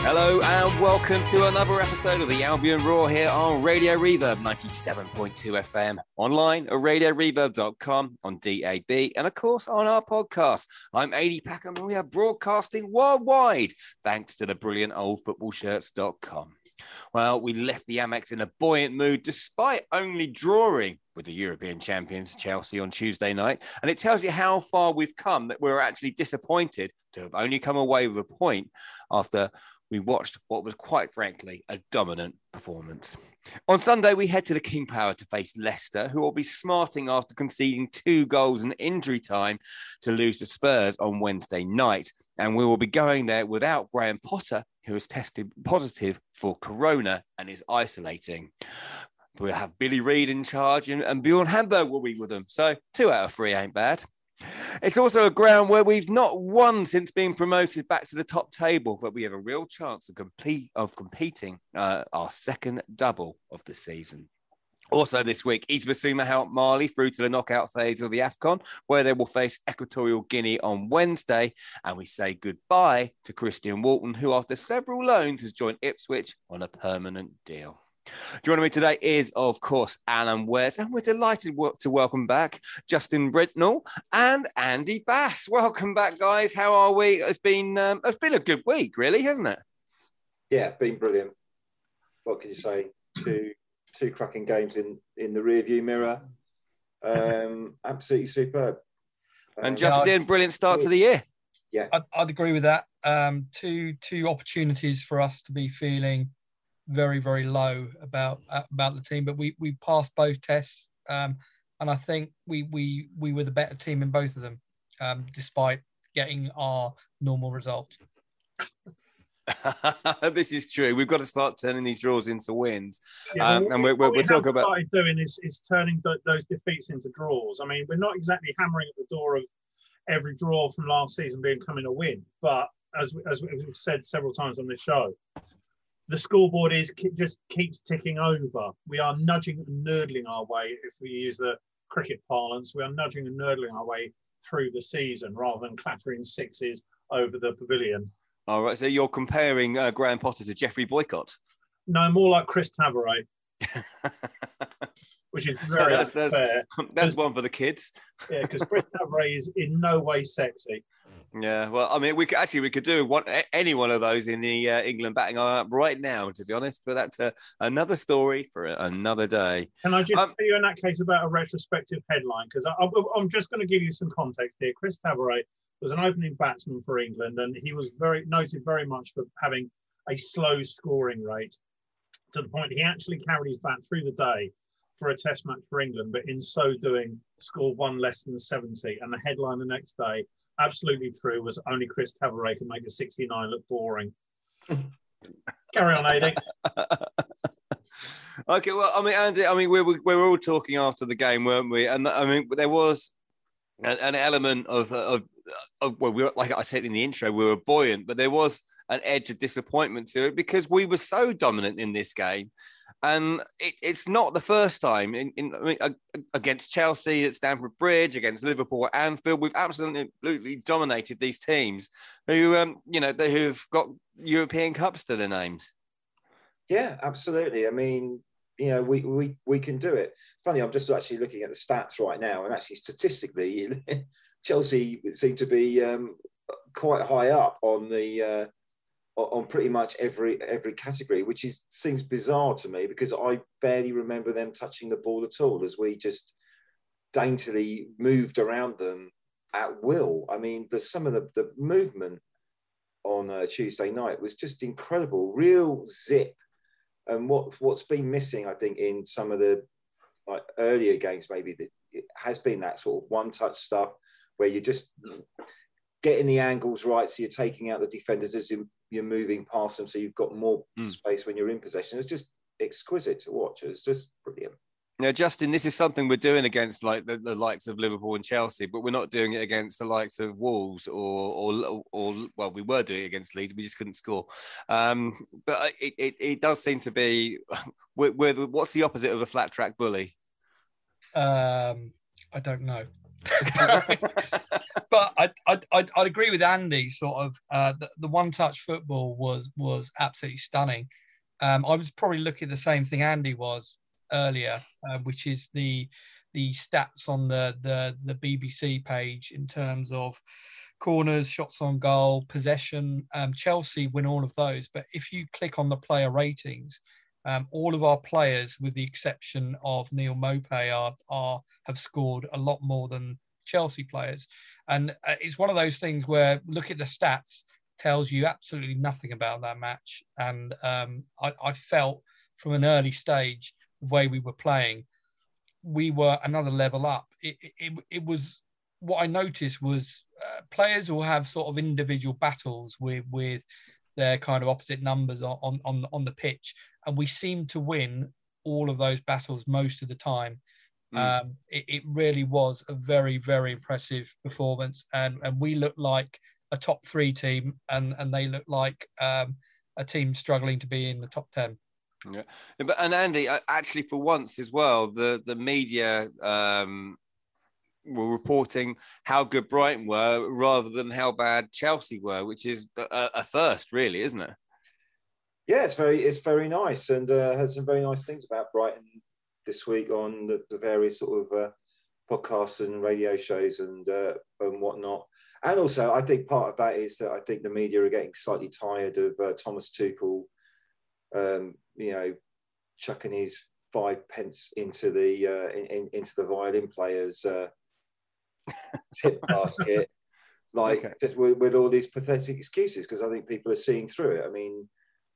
Hello and welcome to another episode of the Albion Roar here on Radio Reverb 97.2 FM, online at radioreverb.com, on DAB, and of course on our podcast. I'm Adi Packham and we are broadcasting worldwide thanks to the brilliant oldfootballshirts.com. Well, we left the Amex in a buoyant mood despite only drawing with the European champions Chelsea on Tuesday night. And it tells you how far we've come that we're actually disappointed to have only come away with a point after we watched what was quite frankly a dominant performance. On Sunday, we head to the King Power to face Leicester, who will be smarting after conceding 2 goals in injury time to lose to Spurs on Wednesday night. And we will be going there without Graham Potter, who has tested positive for corona and is isolating. We'll have Billy Reid in charge and Bjorn Hamberg will be with them. So 2 out of 3 ain't bad. It's also a ground where we've not won since being promoted back to the top table, but we have a real chance of competing our second double of the season. Also this week, East Basuma helped Mali through to the knockout phase of the AFCON, where they will face Equatorial Guinea on Wednesday. And we say goodbye to Christian Walton, who after several loans has joined Ipswich on a permanent deal. Joining me today is, of course, Alan West, and we're delighted to welcome back Justin Britnell and Andy Bass. Welcome back, guys. How are we? It's been a good week, really, hasn't it? Yeah, been brilliant. What can you say? Two cracking games in the rearview mirror. Absolutely superb. And Justin, brilliant start to the year. Yeah, I'd agree with that. Two opportunities for us to be feeling very, very low about the team, but we passed both tests, and I think we were the better team in both of them, despite getting our normal results. This is true. We've got to start turning these draws into wins. Yeah, and we're talking about what we're doing is turning those defeats into draws. I mean, we're not exactly hammering at the door of every draw from last season becoming a win, but as we've said several times on this show, the scoreboard just keeps ticking over. We are nudging and nurdling our way, if we use the cricket parlance, we are nudging and nurdling our way through the season rather than clattering sixes over the pavilion. All right, so you're comparing Graham Potter to Jeffrey Boycott? No, more like Chris Tabaret, which is very unfair. That's one for the kids. Yeah, because Chris Tabaret is in no way sexy. Yeah, well, I mean, we could do any one of those in the England batting lineup right now, to be honest. But that's another story for another day. Can I just tell you in that case about a retrospective headline? Because I'm just going to give you some context here. Chris Tabaret was an opening batsman for England, and he was noted very much for having a slow scoring rate, to the point he actually carried his bat through the day for a test match for England, but in so doing scored 1 less than 70. And the headline the next day, absolutely true, was only Chris Tabaret can make a 69 look boring. Carry on, AD. Okay, well, I mean, Andy, I mean, we were all talking after the game, weren't we? And I mean, there was an element of well, we were, like I said in the intro, we were buoyant, but there was an edge of disappointment to it because we were so dominant in this game. And it's not the first time against Chelsea at Stamford Bridge, against Liverpool at Anfield. We've absolutely dominated these teams who, who've got European Cups to their names. Yeah, absolutely. I mean, we can do it. Funny, I'm just actually looking at the stats right now, and actually statistically, Chelsea seem to be quite high up on the. On pretty much every category, which seems bizarre to me because I barely remember them touching the ball at all, as we just daintily moved around them at will. I mean, some of the movement on Tuesday night was just incredible, real zip. And what's been missing, I think, in some of the earlier games, maybe it has been that sort of one-touch stuff where you're just getting the angles right, so you're taking out the defenders as you're moving past them, so you've got more space when you're in possession. It's just exquisite to watch. It's just brilliant. Now, Justin, this is something we're doing against like the likes of Liverpool and Chelsea, but we're not doing it against the likes of Wolves or well, we were doing it against Leeds. We just couldn't score. But it does seem to be. What's the opposite of a flat track bully? I don't know. But I'd agree with Andy. Sort of the one-touch football was absolutely stunning. I was probably looking at the same thing Andy was earlier, which is the stats on the BBC page in terms of corners, shots on goal, possession. Chelsea win all of those, but if you click on the player ratings, all of our players, with the exception of Neil Maupay, have scored a lot more than Chelsea players. And it's one of those things where look at the stats tells you absolutely nothing about that match. And I felt from an early stage, the way we were playing, we were another level up. It was, what I noticed was players will have sort of individual battles with their kind of opposite numbers on the pitch. And we seemed to win all of those battles most of the time. It really was a very, very impressive performance. And we looked like a top 3 team, and they looked like a team struggling to be in the top 10. Yeah, and Andy, actually, for once as well, the media were reporting how good Brighton were rather than how bad Chelsea were, which is a first, really, isn't it? Yeah, it's very nice, and heard some very nice things about Brighton this week on the various sort of podcasts and radio shows and whatnot. And also, I think part of that is that I think the media are getting slightly tired of Thomas Tuchel, chucking his 5 pence into the violin players' tip basket, just with all these pathetic excuses. Because I think people are seeing through it. I mean,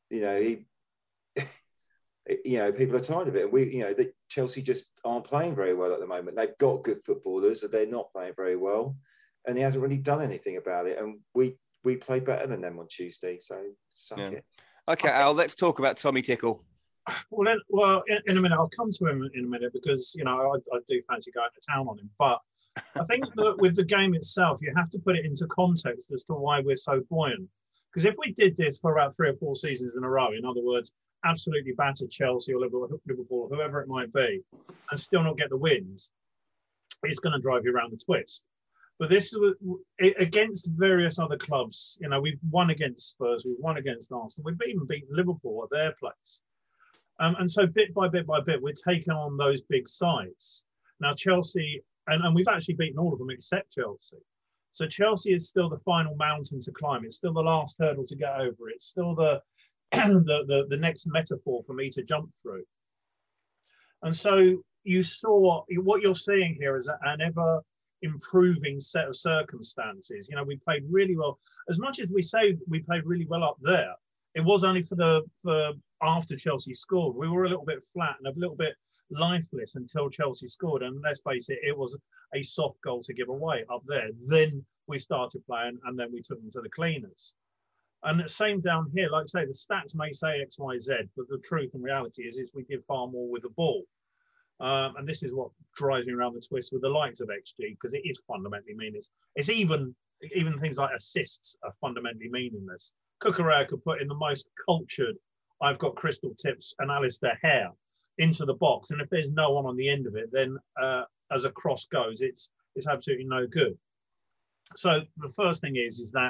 people are tired of it. And the Chelsea just aren't playing very well at the moment. They've got good footballers, and they're not playing very well. And he hasn't really done anything about it. And we played better than them on Tuesday. So suck it. Okay, Al, let's talk about Tommy Tickle. Well, in a minute, I'll come to him in a minute because, I do fancy going to town on him. But I think that with the game itself, you have to put it into context as to why we're so buoyant. Because if we did this for about 3 or 4 seasons in a row, in other words, absolutely battered Chelsea or Liverpool, whoever it might be, and still not get the wins, it's going to drive you around the twist. But this is against various other clubs. We've won against Spurs, we've won against Arsenal, we've even beaten Liverpool at their place. And so bit by bit, we're taking on those big sides. Now Chelsea, and we've actually beaten all of them except Chelsea. So Chelsea is still the final mountain to climb. It's still the last hurdle to get over. It's still the next metaphor for me to jump through. And so you saw what you're seeing here is an ever improving set of circumstances. We played really well. As much as we say we played really well up there, it was only for after Chelsea scored. We were a little bit flat and a little bit lifeless until Chelsea scored. And let's face it, it was a soft goal to give away up there. Then we started playing, and then we took them to the cleaners. And the same down here, like I say, the stats may say X, Y, Z, but the truth and reality is we did far more with the ball. And this is what drives me around the twist with the likes of XG, because it is fundamentally meaningless. It's even things like assists are fundamentally meaningless. Cucurella could put in the most cultured, I've got crystal tips and Alistair Hare into the box. And if there's no one on the end of it, then as a cross goes, it's absolutely no good. So the first thing is that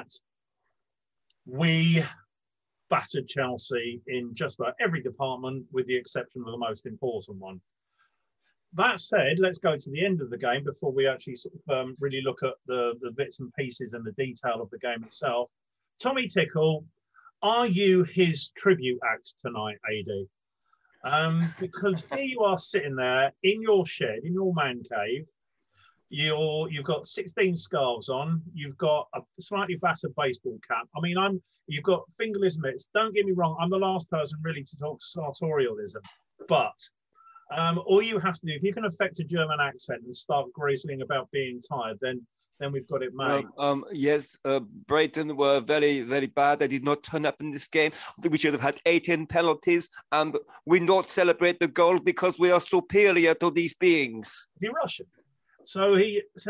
we battered Chelsea in just about every department, with the exception of the most important one. That said, let's go to the end of the game before we actually sort of really look at the bits and pieces and the detail of the game itself. Tommy Tickle, are you his tribute act tonight, AD? Because here you are sitting there in your shed, in your man cave. You've got 16 scarves on. You've got a slightly battered baseball cap. I mean, you've got fingerless mitts. Don't get me wrong. I'm the last person really to talk sartorialism, but all you have to do, if you can affect a German accent and start grizzling about being tired, then we've got it made. Yes, Brighton were very, very bad. They did not turn up in this game. I think we should have had 18 penalties, and we not celebrate the goal because we are superior to these beings. He's Russian. So he's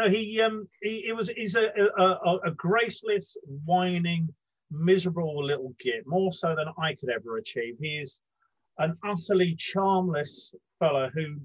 a graceless, whining, miserable little git, more so than I could ever achieve. He is an utterly charmless fella who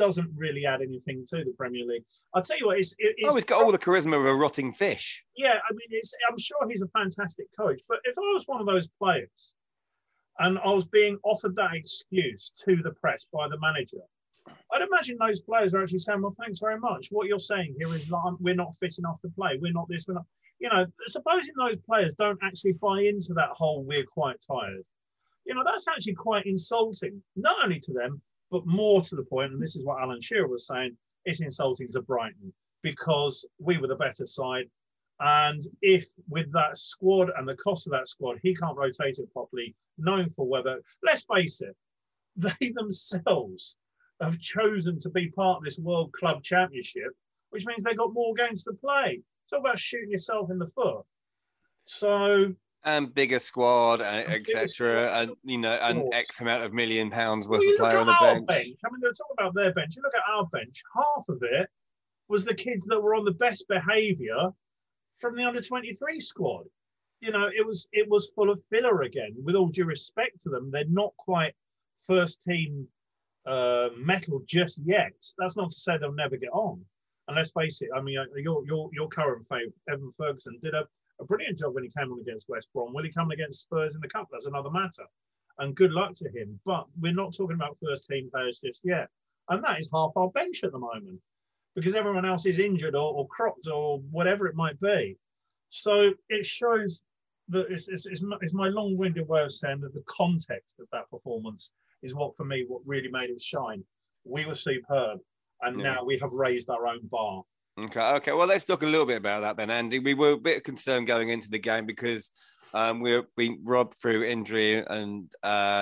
doesn't really add anything to the Premier League. I'll tell you what, it's he's got all the charisma of a rotting fish. Yeah, I mean, I'm sure he's a fantastic coach, but if I was one of those players and I was being offered that excuse to the press by the manager, I'd imagine those players are actually saying, well, thanks very much. What you're saying here is like, we're not fit enough to play. We're not this, we're not. You know, supposing those players don't actually buy into that whole we're quite tired, you know, that's actually quite insulting, not only to them, but more to the point, and this is what Alan Shearer was saying, it's insulting to Brighton because we were the better side. And if with that squad and the cost of that squad, he can't rotate it properly, knowing for whether, let's face it, they themselves have chosen to be part of this World Club Championship, which means they've got more games to play. It's all about shooting yourself in the foot. So... And bigger squad, etc., and you know, and X amount of £1 million worth of player on the bench. I mean, they're talking about their bench. You look at our bench. Half of it was the kids that were on the best behaviour from the under-23 squad. You know, it was full of filler again. With all due respect to them, they're not quite first team metal just yet. That's not to say they'll never get on. And let's face it. I mean, your current favourite, Evan Ferguson, did a brilliant job when he came on against West Brom. Will he come against Spurs in the Cup? That's another matter. And good luck to him. But we're not talking about first-team players just yet. And that is half our bench at the moment because everyone else is injured or cropped or whatever it might be. So it shows that it's my long-winded way of saying that the context of that performance is what really made it shine. We were superb. And now we have raised our own bar. Okay. Well, let's talk a little bit about that then, Andy. We were a bit concerned going into the game because we're being robbed through injury and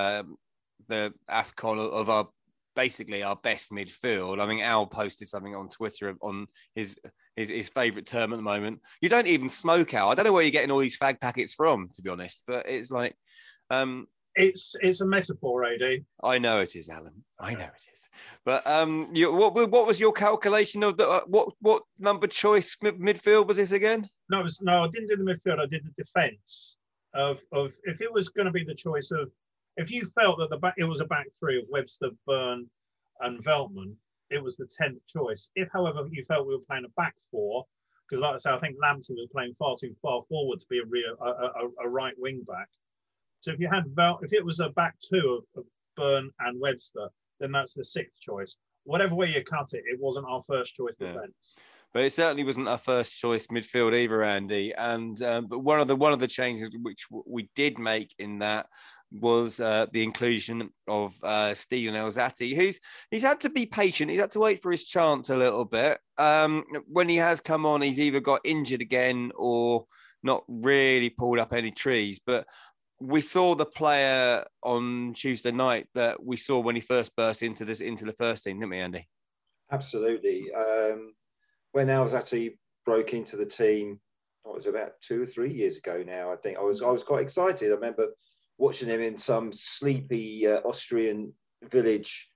the AFCON of our best midfield. I mean, Al posted something on Twitter on his favourite term at the moment. You don't even smoke, Al. I don't know where you're getting all these fag packets from, to be honest, but it's like... It's a metaphor, AD. I know it is, Alan. I know it is. But what was your calculation of the what number choice midfield was this again? No, I didn't do the midfield. I did the defence of if it was going to be the choice of if you felt that it was a back three of Webster, Byrne, and Veltman, it was the 10th choice. If, however, you felt we were playing a back four, because like I say, I think Lampton was playing far too far forward to be a right wing back. So if it was a back two of Byrne and Webster, then that's the 6th choice. Whatever way you cut it, it wasn't our first choice defence. But it certainly wasn't our first choice midfield either, Andy. And but one of the changes which we did make in that was the inclusion of Steven Elzati, he's had to be patient. He's had to wait for his chance a little bit. When he has come on, he's either got injured again or not really pulled up any trees. But we saw the player on Tuesday night that we saw when he first burst into the first team, didn't we, Andy? Absolutely. When Elzati broke into the team, it was about 2 or 3 years ago now. I think I was quite excited. I remember watching him in some sleepy Austrian village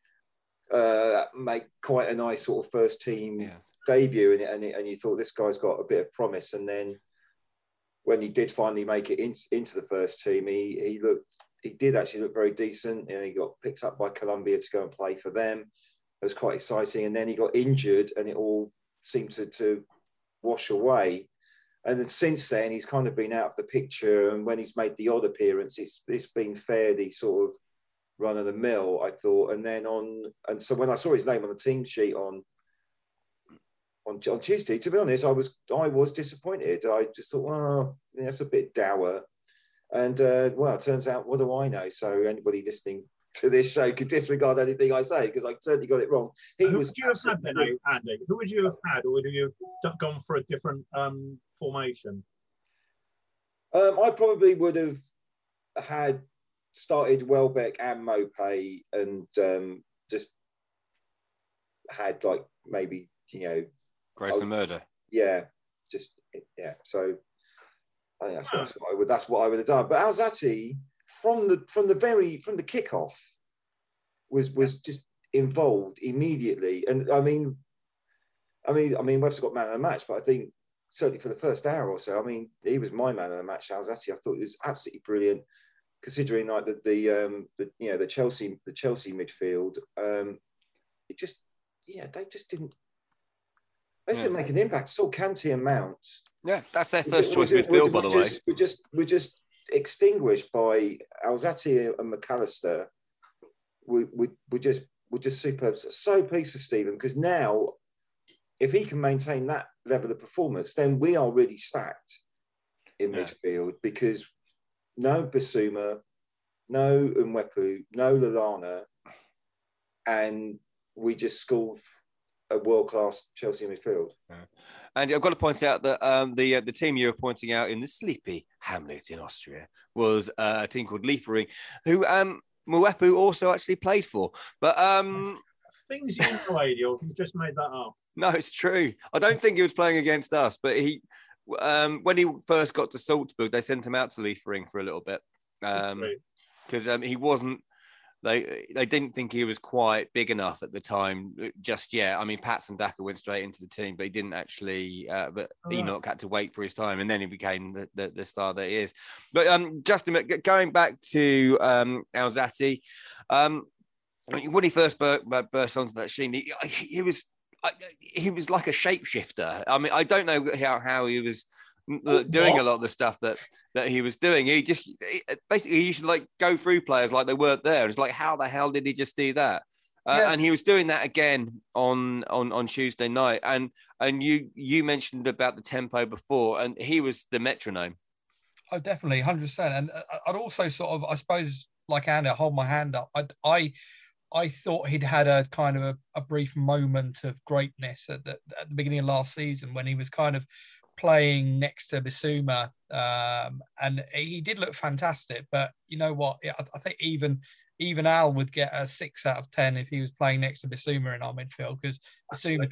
make quite a nice sort of first team debut, and you thought this guy's got a bit of promise. And then when he did finally make it into the first team, he did actually look very decent. And he got picked up by Colombia to go and play for them. It was quite exciting. And then he got injured, and it all seemed to wash away. And then since then, he's kind of been out of the picture. And when he's made the odd appearance, it's been fairly sort of run of the mill, I thought. And so when I saw his name on the team sheet on Tuesday, to be honest, I was disappointed. I just thought, well, that's a bit dour. And well, it turns out, what do I know? So anybody listening to this show could disregard anything I say, because I certainly got it wrong. Who would you have had then, Andy? Who would you have had, or would you have gone for a different formation? I probably would have had started Welbeck and Maupay, and just had like maybe, Grayson Murder. Yeah, So I think that's what I would have done. But Elzati, from the kickoff, was just involved immediately. And I mean, Webster got man of the match, but I think certainly for the first hour or so, I mean, he was my man of the match. Elzati, I thought he was absolutely brilliant, considering like the Chelsea midfield. they just didn't. They didn't make an impact. Saw Kanté and Mount. Yeah, that's their first choice midfield, by the way. We're just extinguished by Alzate and McAllister. We're just superb. So pleased for Stephen, because now, if he can maintain that level of performance, then we are really stacked in midfield, because no Bissouma, no Mwepu, no Lallana, and we just scored a world-class Chelsea midfield. Yeah. And I've got to point out that the team you were pointing out in the sleepy hamlet in Austria was a team called Liefering, who Mwepu also actually played for. But things you know, Adil, you just made that up. No, it's true. I don't think he was playing against us, but he when he first got to Salzburg, they sent him out to Liefering for a little bit because he wasn't. They didn't think he was quite big enough at the time just yet. I mean, Pats and Daka went straight into the team, but he didn't actually. But Enoch had to wait for his time, and then he became the star that he is. But Justin, going back to Alzate, when he first burst onto that scene, he was like a shapeshifter. I mean, I don't know how he was doing a lot of the stuff that he was doing. He used to like go through players like they weren't there. It's like, how the hell did he just do that? Yes. And he was doing that again on Tuesday night. And you mentioned about the tempo before, and he was the metronome. Oh, definitely, 100%. And I'd also sort of, I suppose, like Andy, hold my hand up. I thought he'd had a kind of a brief moment of greatness at the beginning of last season when he was kind of playing next to Bissouma, and he did look fantastic. But you know what? I think even Al would get a 6 out of 10 if he was playing next to Bissouma in our midfield, because Bissouma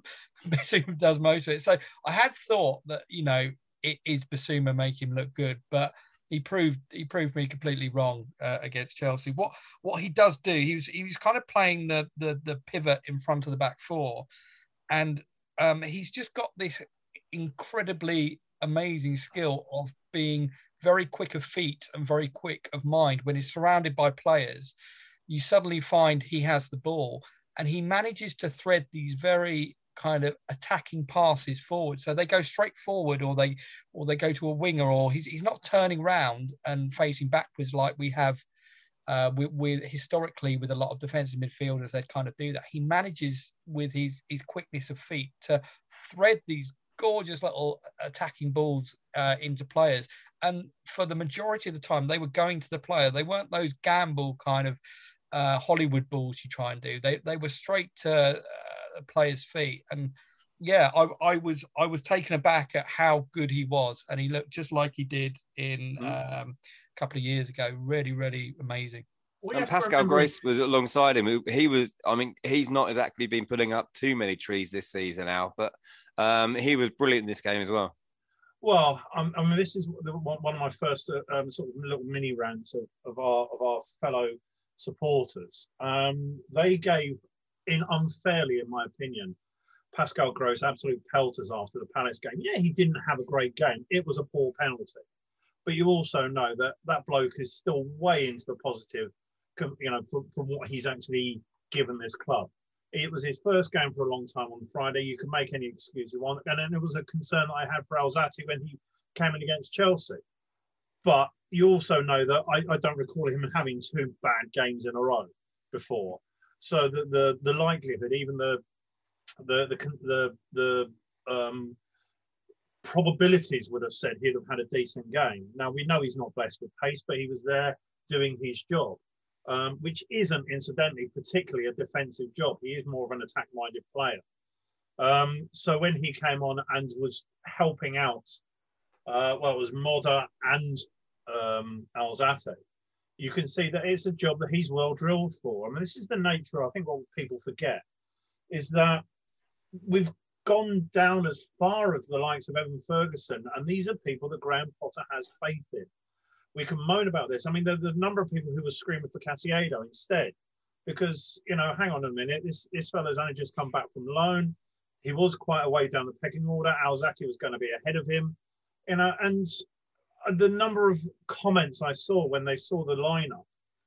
does most of it. So I had thought that, you know, it is Bissouma make him look good, but he proved me completely wrong against Chelsea. What he does do, he was kind of playing the pivot in front of the back four, and he's just got this incredibly amazing skill of being very quick of feet and very quick of mind. When he's surrounded by players, you suddenly find he has the ball, and he manages to thread these very kind of attacking passes forward. So they go straight forward, or they go to a winger, or he's not turning round and facing backwards like we have with historically with a lot of defensive midfielders. They kind of do that. He manages with his quickness of feet to thread these gorgeous little attacking balls into players, and for the majority of the time they were going to the player. They weren't those gamble kind of Hollywood balls you try and do. They were straight to the player's feet. And yeah, I was taken aback at how good he was, and he looked just like he did in a couple of years ago. Really, really amazing. And Pascal Gross was alongside him. He was, I mean, he's not exactly been putting up too many trees this season now, but he was brilliant in this game as well. Well, I mean, this is one of my first sort of little mini rants of our fellow supporters. They gave, unfairly, in my opinion, Pascal Gross absolute pelters after the Palace game. Yeah, he didn't have a great game. It was a poor penalty. But you also know that bloke is still way into the positive, you know, from what he's actually given this club. It was his first game for a long time on Friday. You can make any excuse you want. And then it was a concern that I had for Alzate when he came in against Chelsea. But you also know that I don't recall him having 2 bad games in a row before. So the likelihood, even the probabilities would have said he'd have had a decent game. Now, we know he's not blessed with pace, but he was there doing his job. Which isn't, incidentally, particularly a defensive job. He is more of an attack-minded player. So when he came on and was helping out, it was Moda and Alzate, you can see that it's a job that he's well drilled for. I mean, this is the nature, I think what people forget, is that we've gone down as far as the likes of Evan Ferguson, and these are people that Graham Potter has faith in. We can moan about this. I mean, the number of people who were screaming for Casiado instead, because, you know, hang on a minute, this fella's only just come back from loan. He was quite a way down the pecking order. Alzate was going to be ahead of him, you know, and the number of comments I saw when they saw the lineup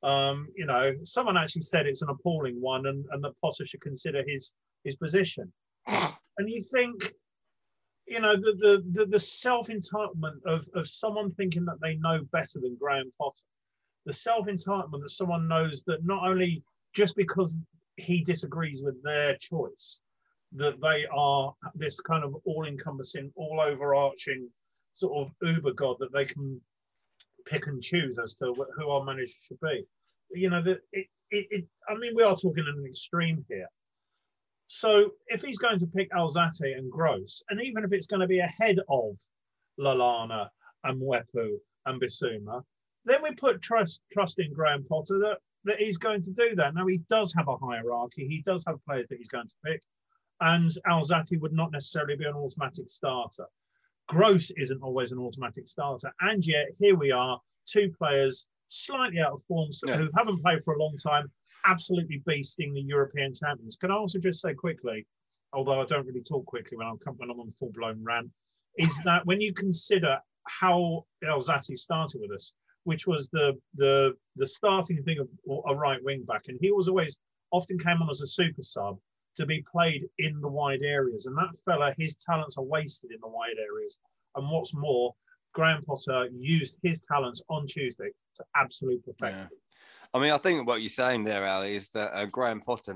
You know, someone actually said it's an appalling one, and that Potter should consider his position. And you think, you know, the self-entitlement of someone thinking that they know better than Graham Potter, the self-entitlement that someone knows that not only just because he disagrees with their choice, that they are this kind of all-encompassing, all-overarching sort of uber god that they can pick and choose as to who our manager should be. You know, I mean, we are talking an extreme here. So if he's going to pick Alzate and Gross, and even if it's going to be ahead of Lallana and Mwepu and Bissouma, then we put trust in Graham Potter that he's going to do that. Now, he does have a hierarchy. He does have players that he's going to pick. And Alzate would not necessarily be an automatic starter. Gross isn't always an automatic starter. And yet, here we are, two players slightly out of form who haven't played for a long time, absolutely beasting the European champions. Can I also just say quickly, although I don't really talk quickly when I'm on full-blown rant, is that when you consider how Alzate started with us, which was the starting thing of a right wing back, and he was always often came on as a super sub to be played in the wide areas, and that fella, his talents are wasted in the wide areas. And what's more, Graham Potter used his talents on Tuesday to absolute perfection. Yeah. I mean, I think what you're saying there, Ali, is that Graham Potter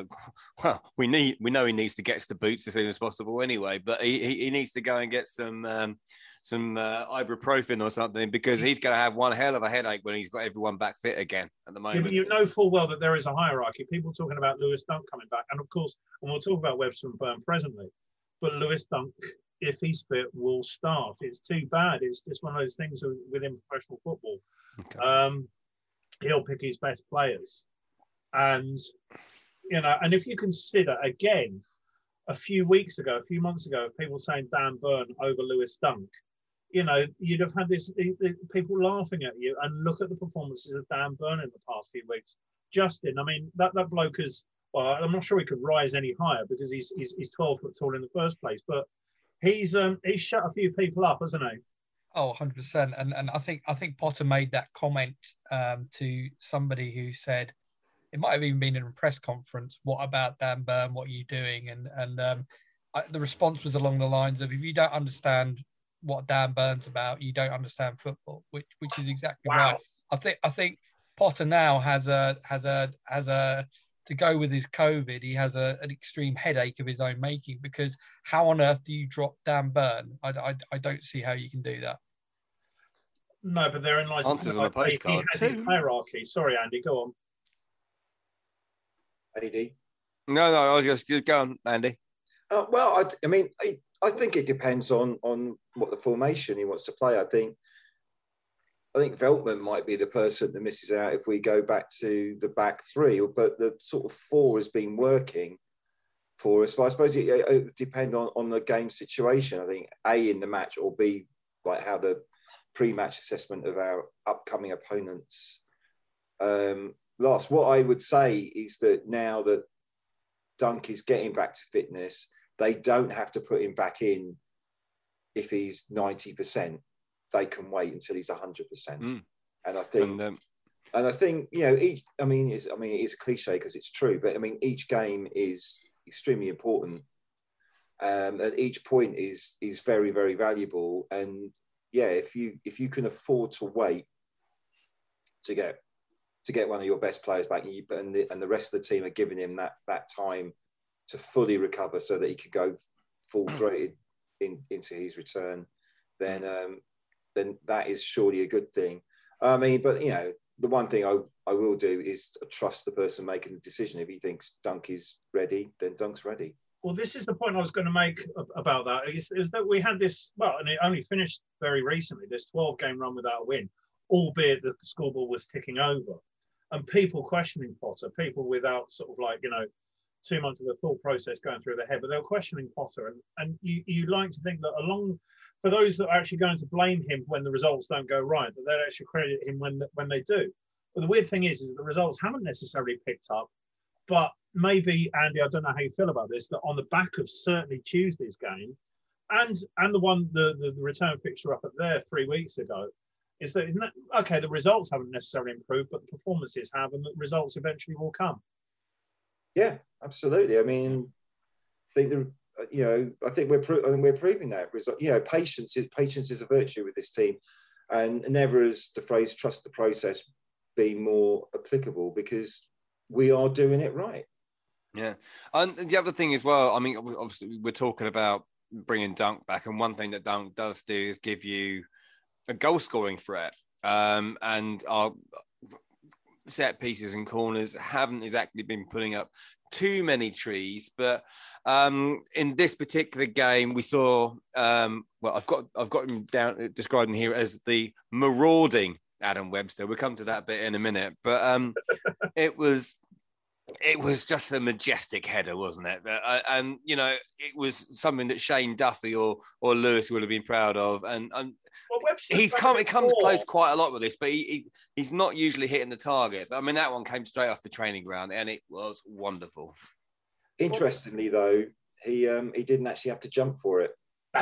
we know he needs to get to boots as soon as possible anyway, but he needs to go and get some ibuprofen or something, because he's going to have one hell of a headache when he's got everyone back fit again at the moment. Yeah, but you know full well that there is a hierarchy. People talking about Lewis Dunk coming back, and of course, and we'll talk about Webster and Byrne presently, but Lewis Dunk, if he's fit, will start. It's too bad. It's just one of those things within professional football. Okay. He'll pick his best players. And, you know, and if you consider, again, a few months ago, people saying Dan Burn over Lewis Dunk, you know, you'd have had people laughing at you, and look at the performances of Dan Burn in the past few weeks. Justin, I mean, that bloke is, well, I'm not sure he could rise any higher because he's 12 foot tall in the first place, but he's shut a few people up, hasn't he? Oh, 100%. And I think Potter made that comment to somebody who said, it might have even been in a press conference, what about Dan Burn? What are you doing? And the response was along the lines of, if you don't understand what Dan Burn's about, you don't understand football, which is exactly right. I think Potter now has to go with his COVID, he has an extreme headache of his own making, because how on earth do you drop Dan Burn? I don't see how you can do that. No, but therein lies Hunter's on a postcard. He has his hierarchy. Sorry, Andy, go on. AD? No, I was just go on, Andy. Well, I think it depends on what the formation he wants to play. I think Veltman might be the person that misses out if we go back to the back three, but the sort of four has been working for us. But I suppose it would depend on the game situation. I think A, in the match, or B, like how the pre-match assessment of our upcoming opponents last. What I would say is that now that Dunk is getting back to fitness, they don't have to put him back in if he's 90%. They can wait until he's 100%. And I think, you know, it is a cliche because it's true, but I mean, each game is extremely important. And each point is very, very valuable. And yeah, if you can afford to wait to get one of your best players back, and the rest of the team are giving him that time to fully recover so that he could go full-throated into his return, then that is surely a good thing. I mean, but, you know, the one thing I will do is trust the person making the decision. If he thinks Dunk is ready, then Dunk's ready. Well, this is the point I was going to make about that, is that we had this, well, and it only finished very recently, this 12-game run without a win, albeit the scoreboard was ticking over. And people questioning Potter, people without sort of like, you know, too much of the thought process going through their head, but they were questioning Potter. And you like to think that for those that are actually going to blame him when the results don't go right, that they'd actually credit him when they do. But the weird thing is that the results haven't necessarily picked up. But maybe, Andy, I don't know how you feel about this, that on the back of certainly Tuesday's game and the return fixture up at there 3 weeks ago, Is that, isn't that okay? The results haven't necessarily improved, but the performances have, and the results eventually will come. Yeah, absolutely. I mean, I think I think we're proving that. Patience is a virtue with this team, and never has the phrase "trust the process" been more applicable, because we are doing it right. Yeah, and the other thing as well. I mean, obviously, we're talking about bringing Dunk back, and one thing that Dunk does do is give you a goal scoring threat, and our set pieces and corners haven't exactly been putting up too many trees, but in this particular game we saw I've got him down described here as the marauding Adam Webster. We'll come to that bit in a minute, but it was just a majestic header, wasn't it? And it was something that Shane Duffy or Lewis would have been proud of. And he comes close quite a lot with this, but he's not usually hitting the target. I mean, that one came straight off the training ground, and it was wonderful. Interestingly, though, he didn't actually have to jump for it.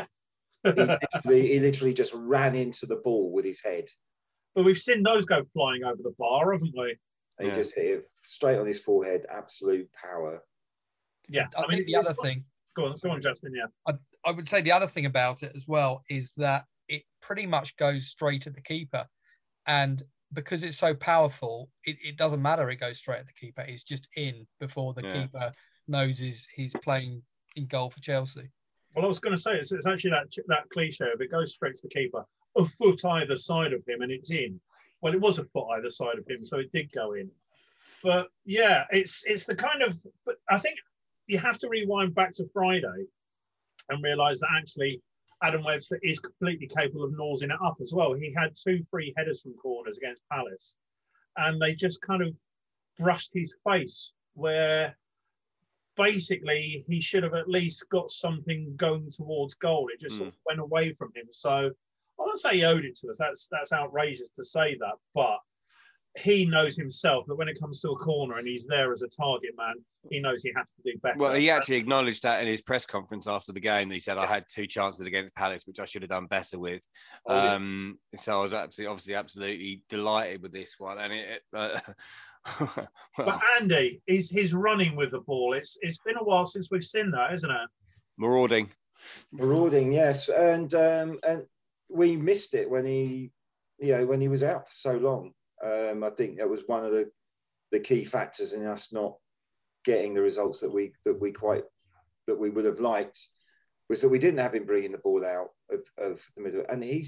He literally just ran into the ball with his head. But we've seen those go flying over the bar, haven't we? He just hit it straight on his forehead. Absolute power. Yeah, I think the other thing. Go on, Justin. Yeah, I would say the other thing about it as well is that it pretty much goes straight at the keeper, and because it's so powerful, it doesn't matter. It goes straight at the keeper. It's just in before the keeper knows he's playing in goal for Chelsea. Well, I was going to say it's actually that cliche. If it goes straight to the keeper, a foot either side of him, and it's in. Well, it was a foot either side of him, so it did go in. But yeah, it's the kind of. But I think you have to rewind back to Friday and realise that actually Adam Webster is completely capable of nosing it up as well. He had 2 free headers from corners against Palace, and they just kind of brushed his face, where basically he should have at least got something going towards goal. It just sort of went away from him. So I wouldn't say he owed it to us. That's outrageous to say that, but he knows himself that when it comes to a corner and he's there as a target man, he knows he has to do better. Well, he actually acknowledged that in his press conference after the game. He said, "I had 2 chances against Palace, which I should have done better with." So I was absolutely delighted with this one. And but Andy, is his running with the ball? It's been a while since we've seen that, isn't it? Marauding, yes, and we missed it when he was out for so long. I think that was one of the key factors in us not getting the results that we would have liked, was that we didn't have him bringing the ball out of the middle, and he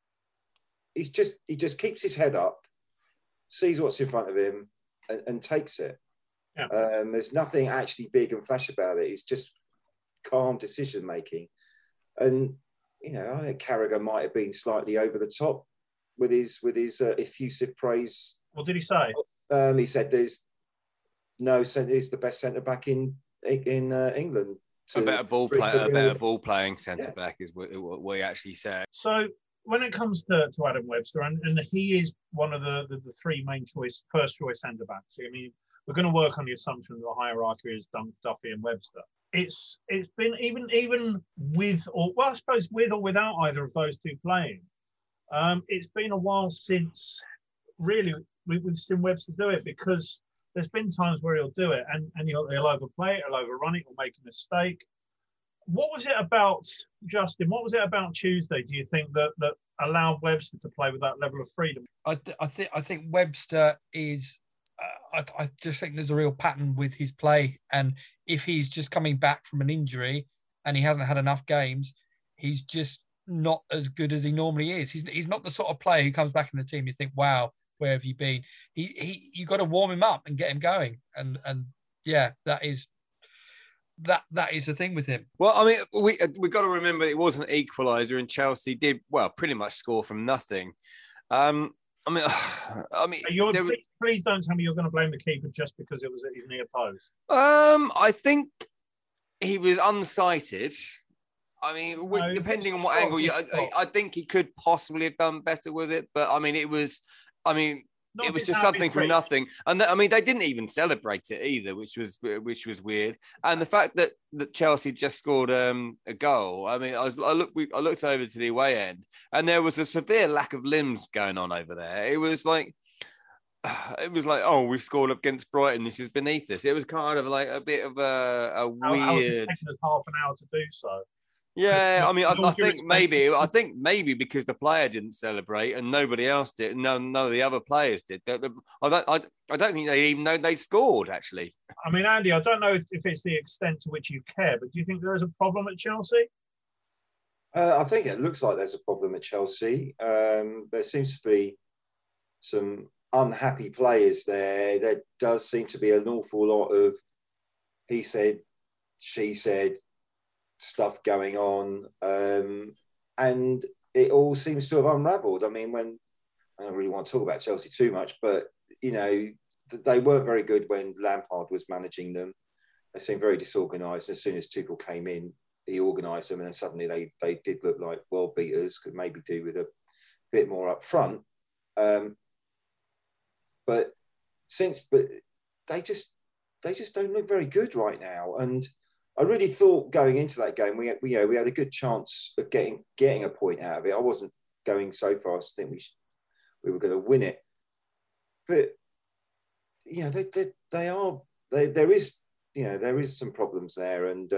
just keeps his head up, sees what's in front of him, and takes it. Yeah. There's nothing actually big and flash about it. It's just calm decision making, and I think Carragher might have been slightly over the top with his effusive praise. What did he say? He said he's the best centre back in England. A better ball playing centre back is what he actually said. So when it comes to Adam Webster, and he is one of the 3 first choice centre backs. I mean, we're going to work on the assumption that the hierarchy is Duffy and Webster. It's been even with or without either of those 2 playing. It's been a while since really we've seen Webster do it, because there's been times where he'll do it and he'll overplay it, he'll overrun it, he'll make a mistake. What was it about, Justin? What was it about Tuesday, do you think, that allowed Webster to play with that level of freedom? I think Webster is. I just think there's a real pattern with his play, and if he's just coming back from an injury and he hasn't had enough games, he's just not as good as he normally is. He's not the sort of player who comes back in the team you think, wow, where have you been? You got to warm him up and get him going, and yeah, that is the thing with him. Well, I mean, we got to remember it was an equaliser, and Chelsea did pretty much score from nothing. Please don't tell me you're going to blame the keeper just because it was at his near post. I think he was unsighted. I mean, depending on what angle I think he could possibly have done better with it. But I mean, it was just something from nothing. And I mean, they didn't even celebrate it either, which was weird. And the fact that Chelsea just scored a goal. I mean, I looked over to the away end, and there was a severe lack of limbs going on over there. It was like, oh, we've scored against Brighton. This is beneath us. It was kind of like a bit of a weird. How was it taking us half an hour to do so? Yeah, I mean, I think maybe because the player didn't celebrate and nobody else did. None of the other players did. I don't think they even know they scored. Actually, I mean, Andy, I don't know if it's the extent to which you care, but do you think there is a problem at Chelsea? I think it looks like there's a problem at Chelsea. There seems to be some unhappy players there. There does seem to be an awful lot of he said, she said stuff going on, and it all seems to have unravelled. I mean, I don't really want to talk about Chelsea too much, but you know, they weren't very good when Lampard was managing them. They seemed very disorganised. As soon as Tuchel came in, he organised them, and then suddenly they did look like world beaters. Could maybe do with a bit more up front, but they just don't look very good right now. And I really thought going into that game, we had a good chance of getting a point out of it. I wasn't going so far as to think we were going to win it, but you know there is some problems there, and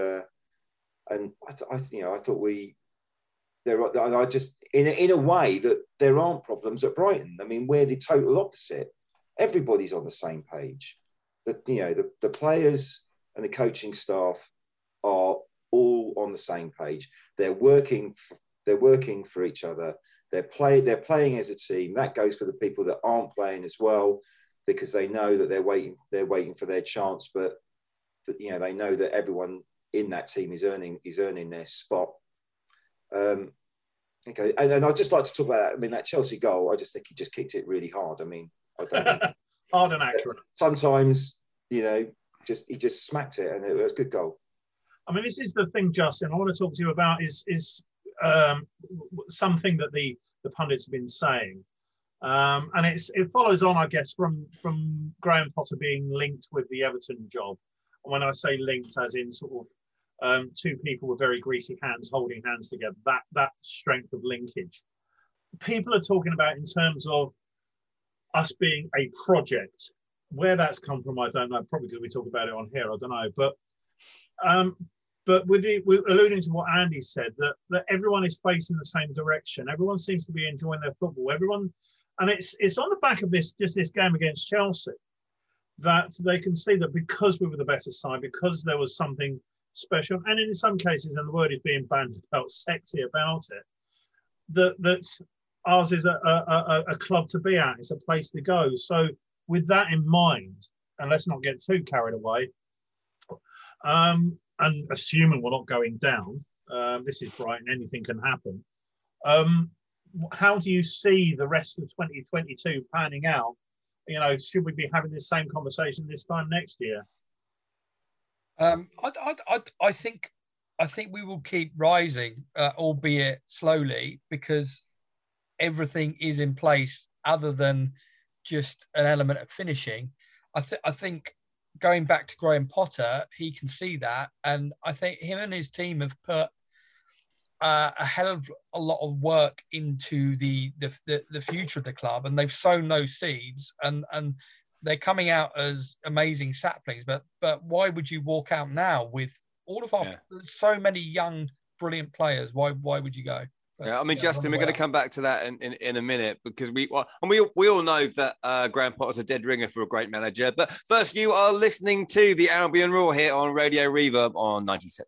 I thought I just in a way that there aren't problems at Brighton. I mean, we're the total opposite. Everybody's on the same page. The players and the coaching staff are all on the same page. They're working for each other. They're playing as a team. That goes for the people that aren't playing as well, because they know that they're waiting for their chance, but they know that everyone in that team is earning their spot. Okay, and I'd just like to talk about that. I mean, that Chelsea goal, I just think he just kicked it really hard. I mean, I don't know. Hard and accurate. Sometimes, he just smacked it, and it was a good goal. I mean, this is the thing, Justin, I want to talk to you about is something that the pundits have been saying. And it follows on, I guess, from Graham Potter being linked with the Everton job. And when I say linked, as in sort of two people with very greasy hands holding hands together, that strength of linkage. People are talking about in terms of us being a project. Where that's come from, I don't know. Probably because we talk about it on here, I don't know. But with alluding to what Andy said, that everyone is facing the same direction. Everyone seems to be enjoying their football. And it's on the back of this game against Chelsea that they can see that because we were the better side, because there was something special, and in some cases, and the word is being banned about sexy about it, that ours is a club to be at. It's a place to go. So with that in mind, and let's not get too carried away, and assuming we're not going down, this is Brighton, anything can happen. How do you see the rest of 2022 panning out? Should we be having this same conversation this time next year? I think we will keep rising, albeit slowly, because everything is in place other than just an element of finishing. I think going back to Graham Potter, he can see that, and I think him and his team have put a hell of a lot of work into the future of the club, and they've sown those seeds, and they're coming out as amazing saplings. But why would you walk out now with all of our so many young, brilliant players? Why would you go? But, I mean, Justin, we're going to come back to that in a minute, because we all know that Graham Potter's a dead ringer for a great manager. But first, you are listening to the Albion Roar here on Radio Reverb on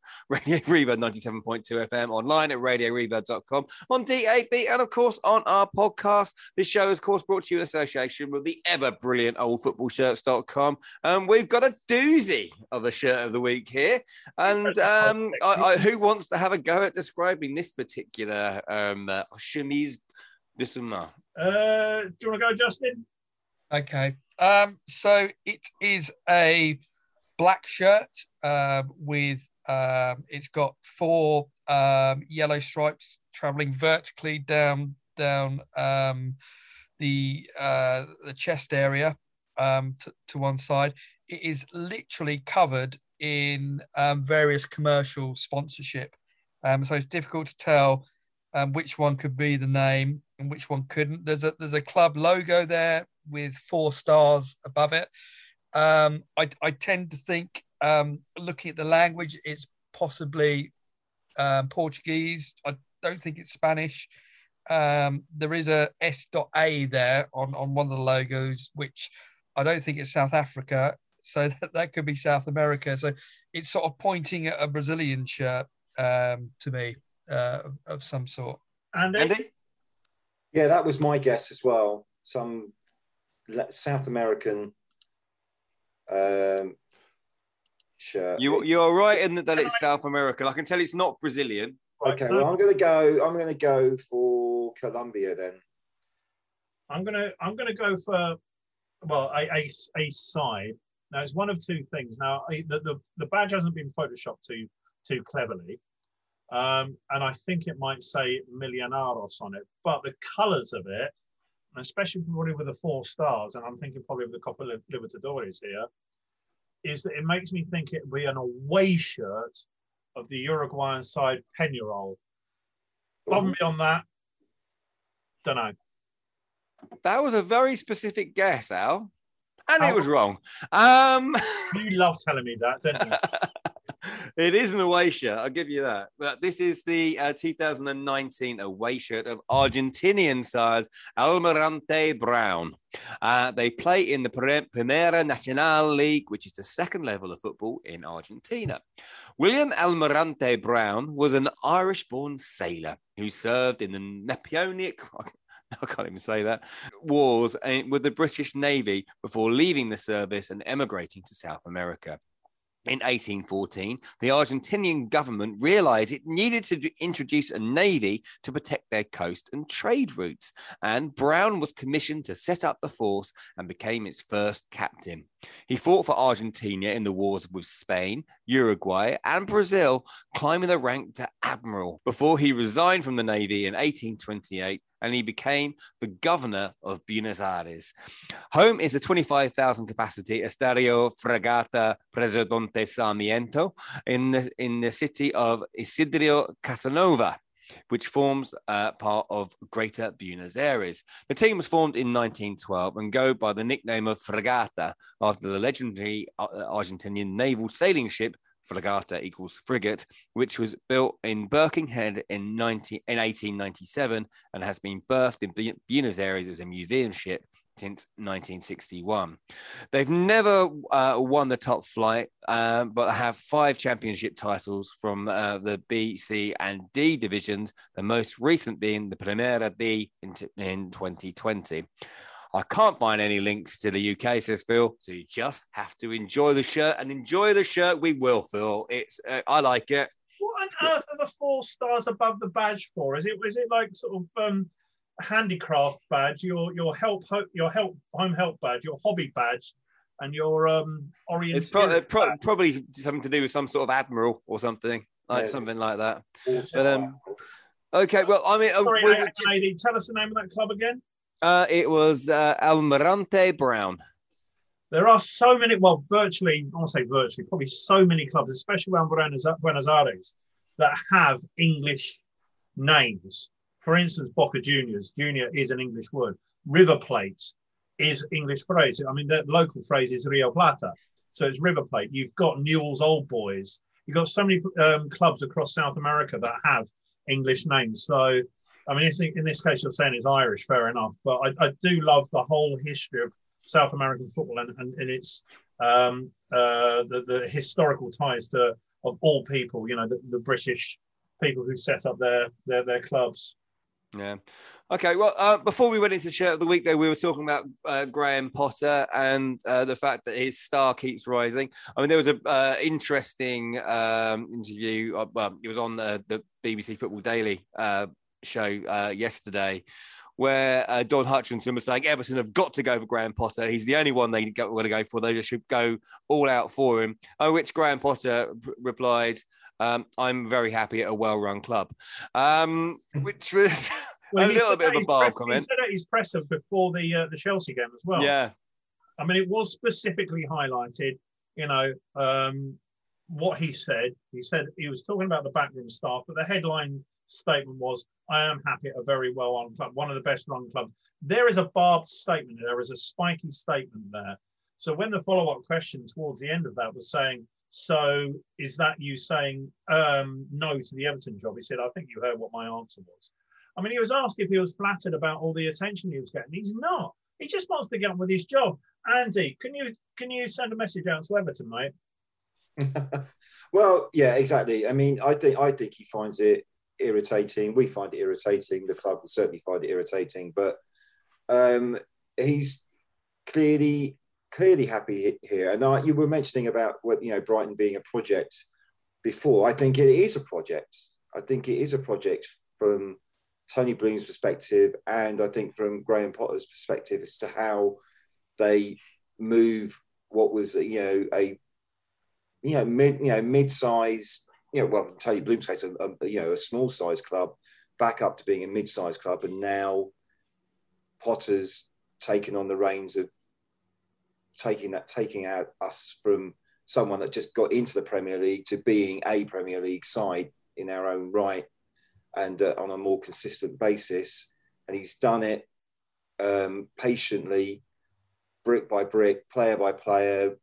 97.2 FM, online at radioreverb.com, on DAB, and of course on our podcast. This show is, of course, brought to you in association with the ever brilliant oldfootballshirts.com. We've got a doozy of a shirt of the week here, and who wants to have a go at describing this particular chemise de summer? Do you want to go, Justin? Okay. So it is a black shirt with it's got 4 yellow stripes traveling vertically down the the chest area to one side. It is literally covered in various commercial sponsorship. So it's difficult to tell which one could be the name and which one couldn't. There's a club logo there with 4 stars above it. I tend to think, looking at the language, it's possibly Portuguese. I don't think it's Spanish. There is a S.A there on one of the logos, which I don't think it's South Africa. So that could be South America. So it's sort of pointing at a Brazilian shirt to me of some sort. Andy? Yeah, that was my guess as well. Some South American shirt. You're right in that it's South American. I can tell it's not Brazilian. Okay, well, I'm going to go for Colombia then. I'm gonna go for a side. Now it's one of two things. Now the badge hasn't been photoshopped too cleverly, and I think it might say Millonarios on it. But the colours of it, especially probably with the 4 stars, and I'm thinking probably with the Copa Libertadores here, is that it makes me think it would be an away shirt of the Uruguayan side, Peñarol. Above and beyond that, don't know. That was a very specific guess, Al. And it was wrong. You love telling me that, don't you? It is an away shirt, I'll give you that. But this is the 2019 away shirt of Argentinian side Almirante Brown. They play in the Primera Nacional League, which is the 2nd level of football in Argentina. William Almirante Brown was an Irish-born sailor who served in the Napoleonic... I can't even say that. Wars with the British Navy before leaving the service and emigrating to South America. In 1814, the Argentinian government realized it needed to introduce a navy to protect their coast and trade routes, and Brown was commissioned to set up the force and became its first captain. He fought for Argentina in the wars with Spain, Uruguay, and Brazil, climbing the rank to admiral before he resigned from the navy in 1828, and he became the governor of Buenos Aires. Home is a 25,000 capacity Estadio Fragata Presidente Sarmiento in the city of Isidro Casanova, which forms part of Greater Buenos Aires. The team was formed in 1912 and go by the nickname of Fragata after the legendary Argentinian naval sailing ship Fragata equals frigate, which was built in Birkenhead in 1897 and has been birthed in Buenos Aires as a museum ship since 1961. They've never won the top flight, but have 5 championship titles from the B, C, and D divisions, the most recent being the Primera B in 2020. I can't find any links to the UK, says Phil, so you just have to enjoy the shirt, and enjoy the shirt we will, Phil. It's I like it. What on earth are the 4 stars above the badge for? Is it like sort of handicraft badge, your home help badge, your hobby badge, and your Orient? It's probably something to do with some sort of admiral or something something like that. But okay, well, I mean, sorry, tell us the name of that club again. It was Almirante Brown. There are so many, virtually, I want to say virtually, probably so many clubs, especially around Buenos Aires, that have English names. For instance, Boca Juniors. Junior is an English word. River Plate is English phrase. I mean, the local phrase is Rio Plata. So it's River Plate. You've got Newell's Old Boys. You've got so many clubs across South America that have English names. So, I mean, in this case, you're saying it's Irish, fair enough. But I do love the whole history of South American football and its the historical ties of all people. You know, the British people who set up their clubs. Yeah. Okay. Well, before we went into shirt of the week, though, we were talking about Graham Potter and the fact that his star keeps rising. I mean, there was a interesting interview. It was on the BBC Football Daily show yesterday, where Don Hutchinson was saying Everton have got to go for Graham Potter. He's the only one they want to go for. They just should go all out for him. Which Graham Potter replied, I'm very happy at a well-run club, which was a little bit of a Barb comment. He said at his presser before the Chelsea game as well. Yeah. I mean, it was specifically highlighted, what he said. He said he was talking about the backroom staff, but the headline statement was, I am happy at a very well-run club, one of the best-run clubs. There is a barbed statement. There is a spiky statement there. So when the follow-up question towards the end of that was saying, so is that you saying no to the Everton job? He said, I think you heard what my answer was. I mean, he was asked if he was flattered about all the attention he was getting. He's not. He just wants to get on with his job. Andy, can you send a message out to Everton, mate? Well, yeah, exactly. I mean, I think he finds it irritating. We find it irritating. The club will certainly find it irritating. But he's clearly happy here. And you were mentioning about Brighton being a project before. I think it is a project. I think it is a project from Tony Bloom's perspective, and I think from Graham Potter's perspective as to how they move what was a mid-size, well, in Tony Bloom's case, a small-size club back up to being a mid-size club, and now Potter's taken on the reins of taking out us from someone that just got into the Premier League to being a Premier League side in our own right, and on a more consistent basis. And he's done it patiently, brick by brick, player by player.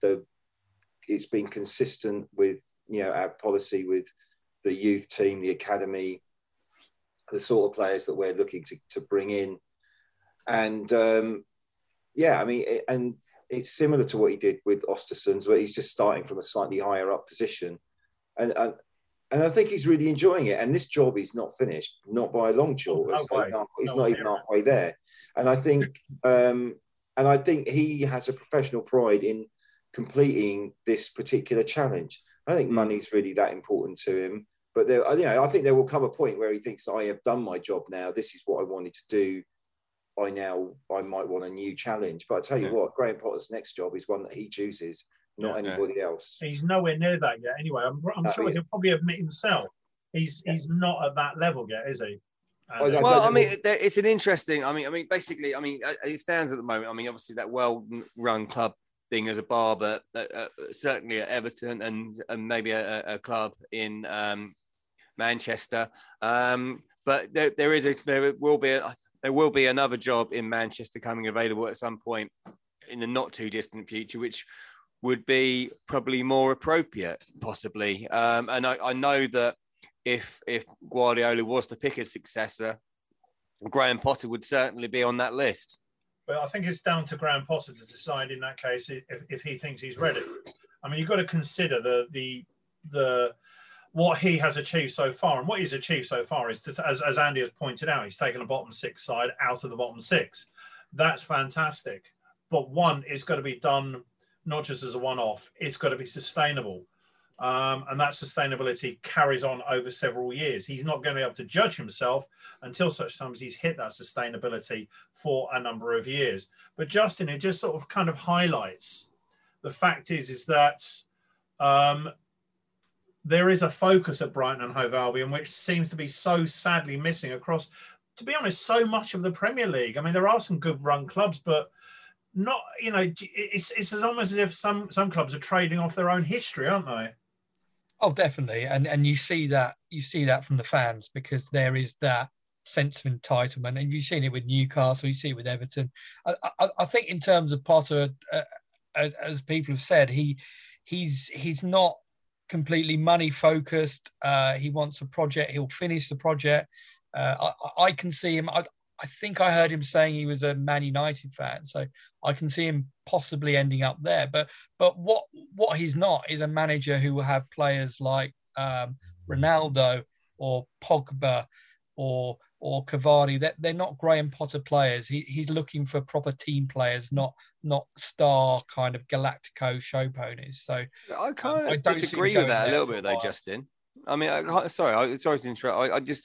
It's been consistent with our policy with the youth team, the academy, the sort of players that we're looking to bring in. And I mean, and it's similar to what he did with Ostersund's, where he's just starting from a slightly higher up position. And I think he's really enjoying it. And this job is not finished, not by a long chalk. He's not even halfway there. And I think he has a professional pride in completing this particular challenge. I think money's really that important to him. But I think there will come a point where he thinks, I have done my job now. This is what I wanted to do. I might want a new challenge. But I tell you what, Graham Potter's next job is one that he chooses, not anybody else. He's nowhere near that yet. Anyway, I'm sure he'll probably admit himself he's not at that level yet, is he? Well, I mean, it's an interesting. I mean, basically, it stands at the moment. I mean, obviously, that well-run club thing as a bar, but certainly at Everton and maybe a club in Manchester. But there will be another job in Manchester coming available at some point in the not too distant future, which would be probably more appropriate, possibly. And I know that if Guardiola was to pick a successor, Graham Potter would certainly be on that list. Well, I think it's down to Graham Potter to decide in that case if he thinks he's ready. I mean, you've got to consider the what he has achieved so far, and what he's achieved so far is that, as Andy has pointed out, he's taken a bottom six side out of the bottom six. That's fantastic, but it's got to be done not just as a one-off. It's got to be sustainable, and that sustainability carries on over several years. He's not going to be able to judge himself until such time as he's hit that sustainability for a number of years. But Justin, it just sort of kind of highlights the fact is that there is a focus at Brighton and Hove Albion, which seems to be so sadly missing across, to be honest, so much of the Premier League. I mean, there are some good run clubs, but not, it's almost as if some clubs are trading off their own history, aren't they? Oh, definitely. And you see that from the fans, because there is that sense of entitlement. And you've seen it with Newcastle, you see it with Everton. I think in terms of Potter, as people have said, he's not completely money focused. He wants a project. He'll finish the project. I can see him. I think I heard him saying he was a Man United fan, so I can see him possibly ending up there. But what he's not is a manager who will have players like Ronaldo or Pogba or Cavani. They're not Graham Potter players. He's looking for proper team players, not star kind of Galactico show ponies. So I kind of disagree with that a little bit, though, Justin. I mean, sorry to interrupt.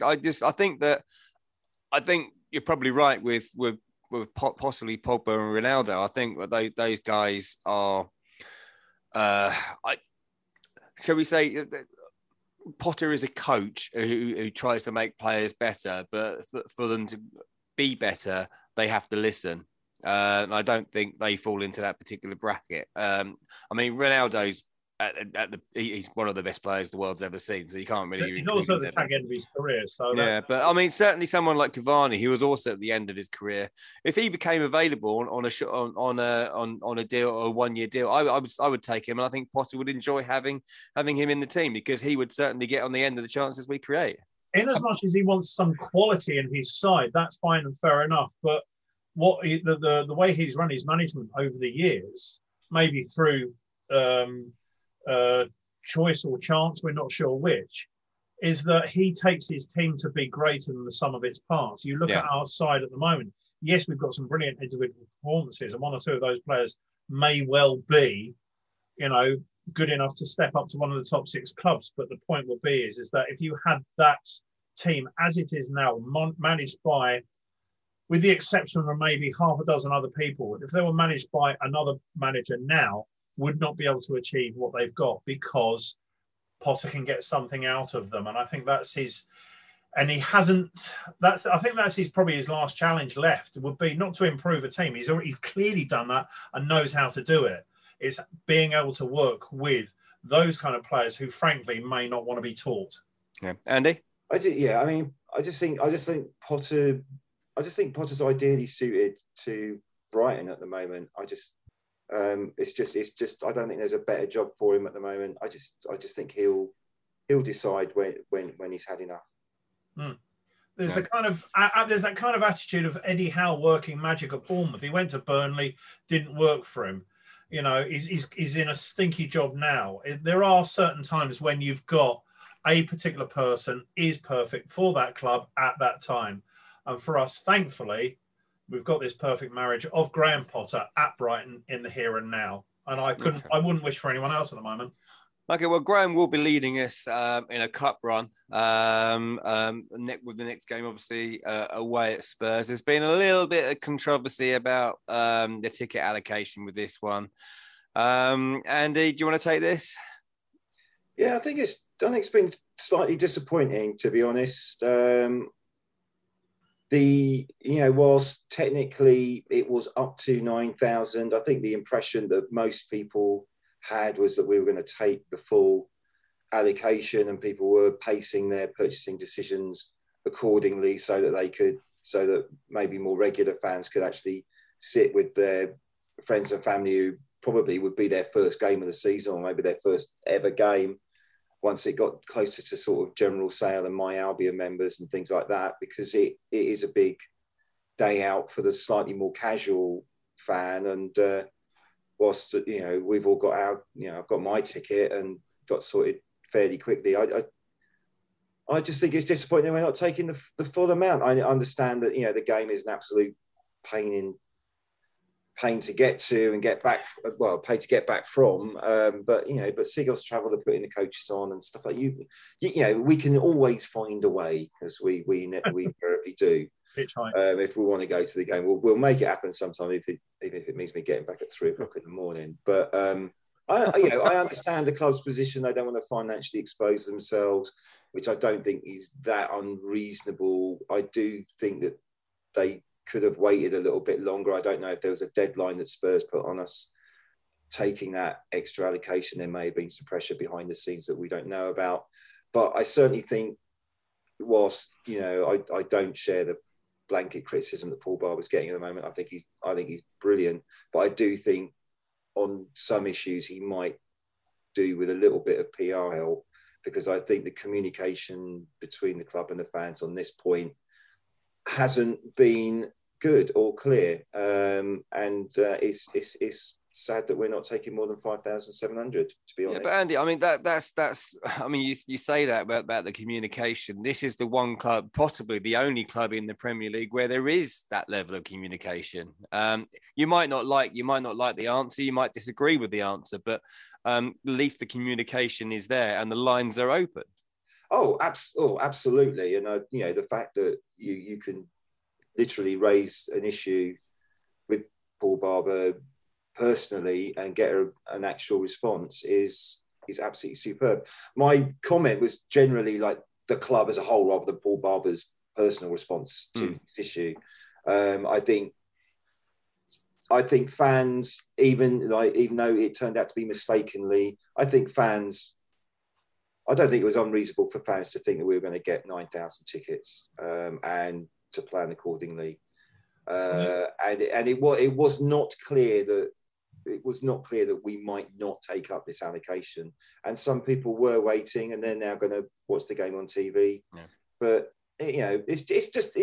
I think you're probably right with possibly Pogba and Ronaldo. I think that those guys are, shall we say, Potter is a coach who tries to make players better, but for them to be better, they have to listen. And I don't think they fall into that particular bracket. I mean, Ronaldo's he's one of the best players the world's ever seen, so you can't really. He's also at the tag end of his career, so yeah. But I mean, certainly someone like Cavani, who was also at the end of his career, if he became available on a deal or a 1 year deal, I would take him, and I think Potter would enjoy having him in the team because he would certainly get on the end of the chances we create. In as much as he wants some quality in his side, that's fine and fair enough. But the way he's run his management over the years, maybe through choice or chance, we're not sure which, is that he takes his team to be greater than the sum of its parts. You look at our side at the moment. Yes, we've got some brilliant individual performances, and one or two of those players may well be, good enough to step up to one of the top 6 clubs. But the point will be is that if you had that team as it is now, managed by, with the exception of maybe half a dozen other people, if they were managed by another manager now, would not be able to achieve what they've got because Potter can get something out of them. And I think that's his, and he hasn't, I think that's probably his last challenge left, would be not to improve a team. He's clearly done that and knows how to do it. It's being able to work with those kind of players who frankly may not want to be taught. Yeah. Andy? I just think Potter's ideally suited to Brighton at the moment. It's just I don't think there's a better job for him at the moment. I just think he'll decide when he's had enough. There's that kind of attitude of Eddie Howe working magic at Bournemouth. He went to Burnley, didn't work for him. He's in a stinky job now. There are certain times when you've got a particular person is perfect for that club at that time. And for us, thankfully, we've got this perfect marriage of Graham Potter at Brighton in the here and now. And I wouldn't wish for anyone else at the moment. Okay, well, Graham will be leading us in a cup run with the next game, obviously, away at Spurs. There's been a little bit of controversy about the ticket allocation with this one. Andy, do you want to take this? Yeah, I think it's been slightly disappointing, to be honest. Whilst technically it was up to 9,000, I think the impression that most people had was that we were going to take the full allocation and people were pacing their purchasing decisions accordingly so that maybe more regular fans could actually sit with their friends and family who probably would be their first game of the season or maybe their first ever game once it got closer to sort of general sale and My Albion members and things like that, because it is a big day out for the slightly more casual fan. And whilst, we've all got I've got my ticket and got sorted fairly quickly. I just think it's disappointing we're not taking the full amount. I understand that, the game is an absolute pain to get to and get back. Well, pay to get back from. But Seagulls Travel, they're putting the coaches on and stuff like we can always find a way, as we invariably do. If we want to go to the game, we'll make it happen sometime. Even if it means me getting back at 3:00 in the morning. But I understand the club's position. They don't want to financially expose themselves, which I don't think is that unreasonable. I do think that they could have waited a little bit longer. I don't know if there was a deadline that Spurs put on us taking that extra allocation. There may have been some pressure behind the scenes that we don't know about. But I certainly think, whilst I don't share the blanket criticism that Paul Barber's getting at the moment, I think he's brilliant. But I do think on some issues he might do with a little bit of PR help, because I think the communication between the club and the fans on this point hasn't been good or clear, and it's sad that we're not taking more than 5,700, to be honest. Yeah, but Andy, I mean that's I mean you say that about the communication. This is the one club, possibly the only club in the Premier League where there is that level of communication. You might not like the answer, you might disagree with the answer, but at least the communication is there and the lines are open. Oh, absolutely. And the fact that you can literally raise an issue with Paul Barber personally and get an actual response is is absolutely superb. My comment was generally like the club as a whole, rather than Paul Barber's personal response to this issue. I think fans, even though it turned out to be mistakenly, I don't think it was unreasonable for fans to think that we were going to get 9,000 tickets and to plan accordingly. And it was not clear that we might not take up this allocation. And some people were waiting, and they're now going to watch the game on TV. Yeah. But it's just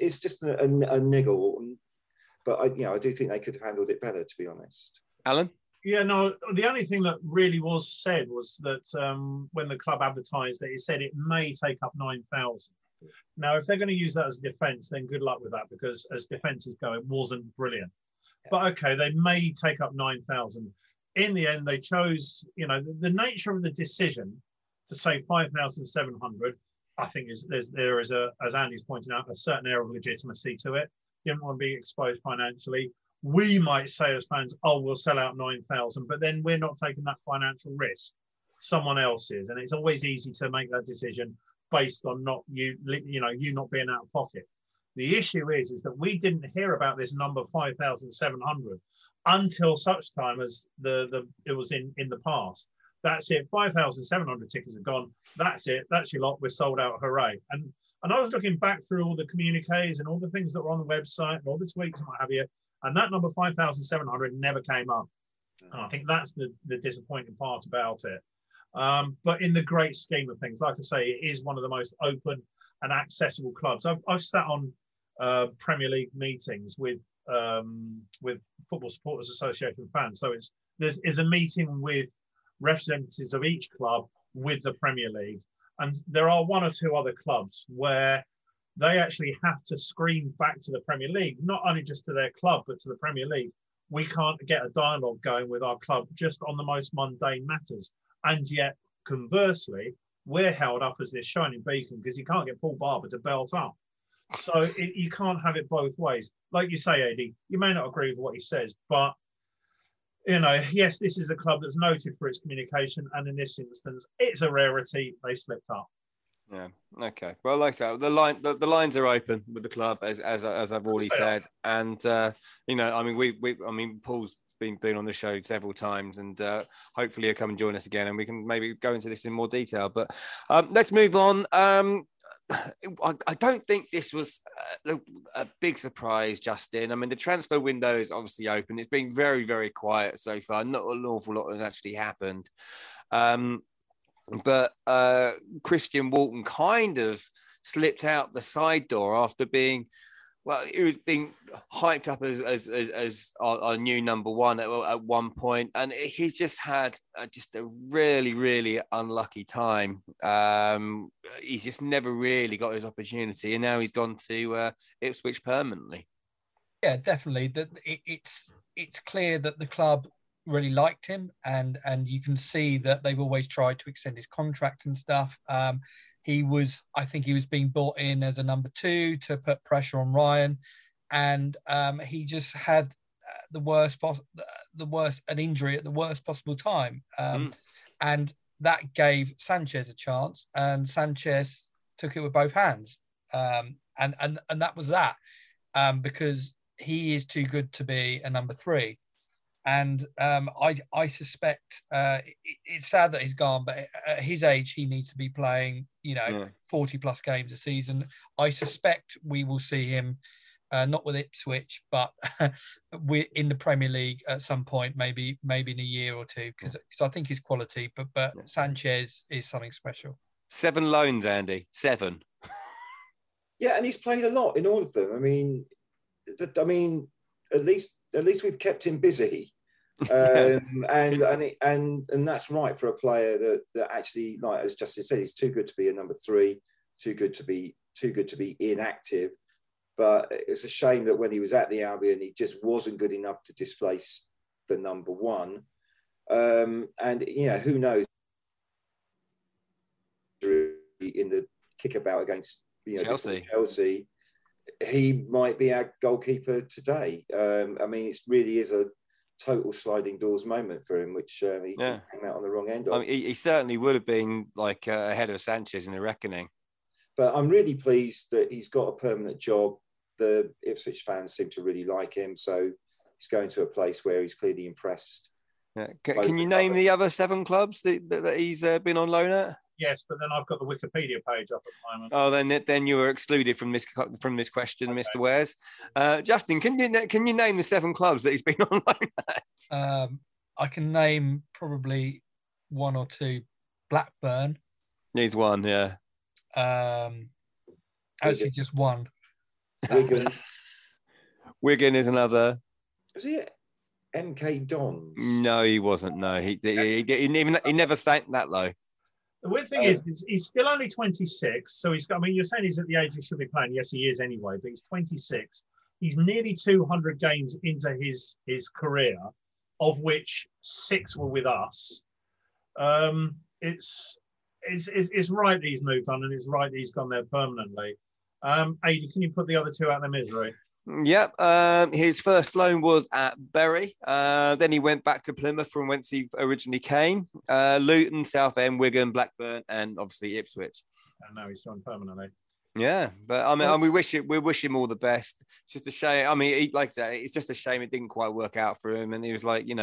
a niggle. But I do think they could have handled it better, to be honest. Alan? Yeah, no, the only thing that really was said was that when the club advertised it said it may take up 9,000. Now, if they're going to use that as defence, then good luck with that, because as defences go, it wasn't brilliant. Yeah. But okay, they may take up 9,000. In the end, they chose, the nature of the decision to say 5,700, I think there is as Andy's pointed out, a certain air of legitimacy to it. Didn't want to be exposed financially. We might say as fans, we'll sell out 9,000, but then we're not taking that financial risk. Someone else is. And it's always easy to make that decision based on not you not being out of pocket. The issue is that we didn't hear about this number 5,700 until such time as it was in the past. That's it. 5,700 tickets have gone. That's it. That's your lot. We're sold out. Hooray. And I was looking back through all the communiques and all the things that were on the website and all the tweets and what have you. And that number 5,700 never came up. And I think that's the disappointing part about it. But in the great scheme of things, like I say, it is one of the most open and accessible clubs. I've sat on Premier League meetings with Football Supporters Association fans. So there's a meeting with representatives of each club with the Premier League. And there are one or two other clubs where they actually have to scream back to the Premier League, not only just to their club, but to the Premier League. We can't get a dialogue going with our club just on the most mundane matters. And yet, conversely, we're held up as this shining beacon because you can't get Paul Barber to belt up. So you can't have it both ways. Like you say, Eddie, you may not agree with what he says, but, yes, this is a club that's noted for its communication. And in this instance, it's a rarity. They slipped up. Yeah. Okay. Well, like I said, the lines are open with the club, as I've already said, and Paul's been on the show several times, and hopefully he'll come and join us again, and we can maybe go into this in more detail. But let's move on. I don't think this was a big surprise, Justin. I mean, the transfer window is obviously open. It's been very, very quiet so far. Not an awful lot has actually happened. But Christian Walton kind of slipped out the side door after being hyped up as our new number one at one point, and he's just had just a really, really unlucky time. He's just never really got his opportunity, and now he's gone to Ipswich permanently. Yeah, definitely. It's clear that the club really liked him, and you can see that they've always tried to extend his contract and stuff. I think he was being brought in as a number 2 to put pressure on Ryan, and he just had an injury at the worst possible time, and that gave Sanchez a chance, and Sanchez took it with both hands, and that was that, because he is too good to be a number 3. And I suspect it's sad that he's gone, but at his age, he needs to be playing, 40 plus games a season. I suspect we will see him, not with Ipswich, but we're in the Premier League at some point, maybe in a year or two, because I think his quality. But Sanchez is something special. 7 loans, Andy. 7. Yeah, and he's played a lot in all of them. I mean, at least we've kept him busy. And that's right for a player that actually, like as Justin said, he's too good to be a number 3, too good to be inactive. But it's a shame that when he was at the Albion, he just wasn't good enough to displace the number 1. And who knows, in the kickabout against Chelsea, he might be our goalkeeper today. It really is total sliding doors moment for him, which he came out on the wrong end of. I mean, he certainly would have been like ahead of Sanchez in the reckoning. But I'm really pleased that he's got a permanent job. The Ipswich fans seem to really like him, so he's going to a place where he's clearly impressed. Yeah. Can you name the other 7 clubs that he's been on loan at? Yes, but then I've got the Wikipedia page up at the moment. Oh, then you were excluded from this question, okay. Mr. Wares. Justin, can you name the 7 clubs that he's been on loan at? I can name probably 1 or 2. Blackburn. He's one, yeah. Actually, just one. Wigan. Wigan is another. Is he MK Dons? No, he wasn't. No, he never sank that low. The weird thing is he's still only 26. So he's got, I mean, you're saying he's at the age he should be playing. Yes, he is anyway, but he's 26. He's nearly 200 games into his career, of which 6 were with us. It's right that he's moved on, and it's right that he's gone there permanently. Adi, can you put the other 2 out of their misery? Yep. His first loan was at Bury. Then he went back to Plymouth from whence he originally came. Luton, Southend, Wigan, Blackburn, and obviously Ipswich. And now he's gone permanently. Yeah, but I mean, we wish him all the best. It's just a shame. I mean, like I said, it's just a shame it didn't quite work out for him. And he was like,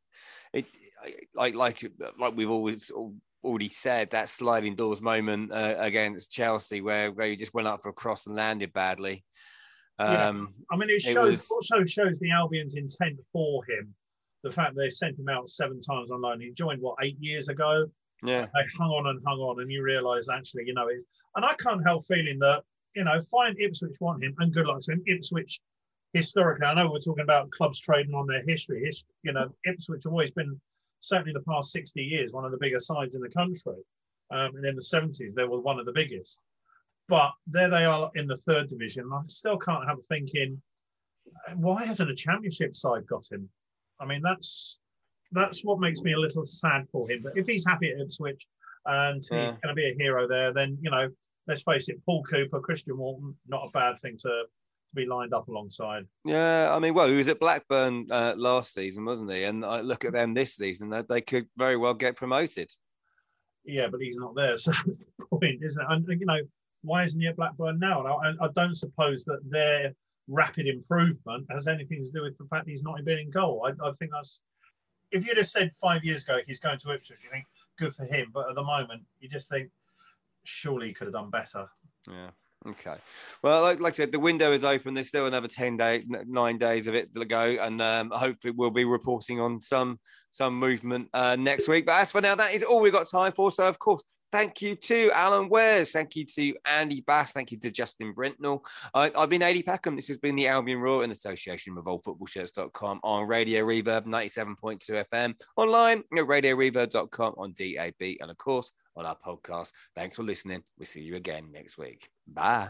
like we've already said, that sliding doors moment against Chelsea where he just went up for a cross and landed badly. I mean, also shows the Albion's intent for him. The fact they sent him out 7 times on loan. He joined 8 years ago. Yeah, they hung on, and you realise actually, and I can't help feeling that fine, Ipswich want him, and good luck to him. Ipswich historically, I know we're talking about clubs trading on their history. Ipswich have always been, certainly the past 60 years, one of the bigger sides in the country. And in the 70s, they were one of the biggest. But there they are in the 3rd division. I still can't help thinking, why hasn't a championship side got him? I mean, that's what makes me a little sad for him. But if he's happy at Ipswich and he's going to be a hero there, then, let's face it, Paul Cooper, Christian Walton, not a bad thing to be lined up alongside. Yeah, I mean, well, he was at Blackburn last season, wasn't he? And I look at them this season, they could very well get promoted. Yeah, but he's not there, so that's the point, isn't it? And, why isn't he at Blackburn now? And I don't suppose that their rapid improvement has anything to do with the fact that he's not been in goal. I think that's, if you'd have said 5 years ago he's going to Ipswich, you think good for him. But at the moment, you just think surely he could have done better. Yeah. Okay. Well, like I said, the window is open. There's still another 9 days of it to go, and hopefully we'll be reporting on some movement next week. But as for now, that is all we've got time for. So, of course, thank you to Alan Wares. Thank you to Andy Bass. Thank you to Justin Brentnell. I've been Adi Peckham. This has been the Albion Roar in association with oldfootballshirts.com on Radio Reverb 97.2 FM, online at radioreverb.com on DAB, and, of course, on our podcast. Thanks for listening. We'll see you again next week. Bye.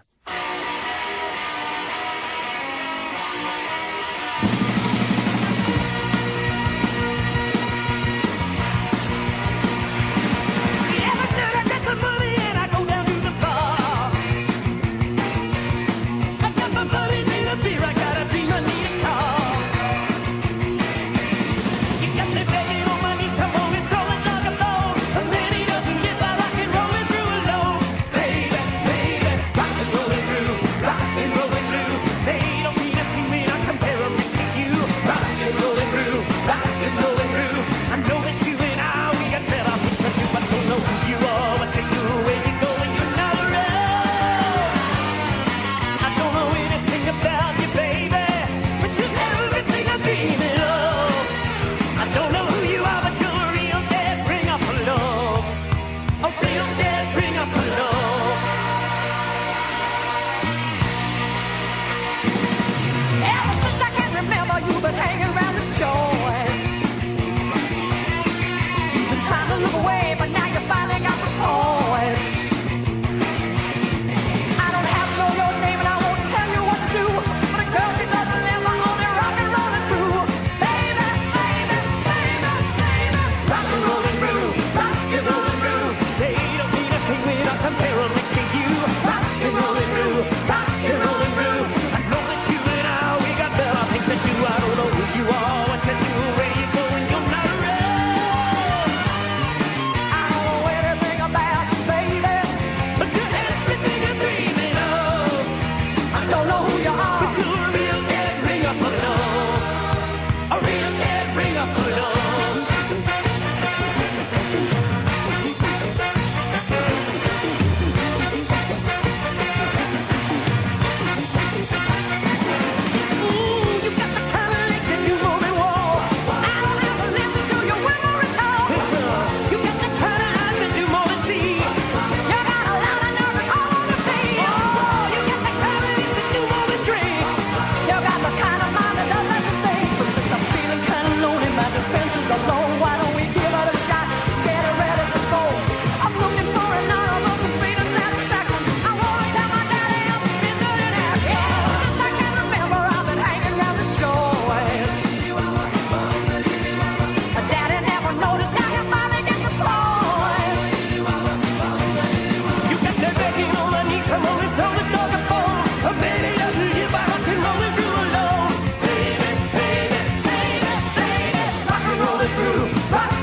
Rock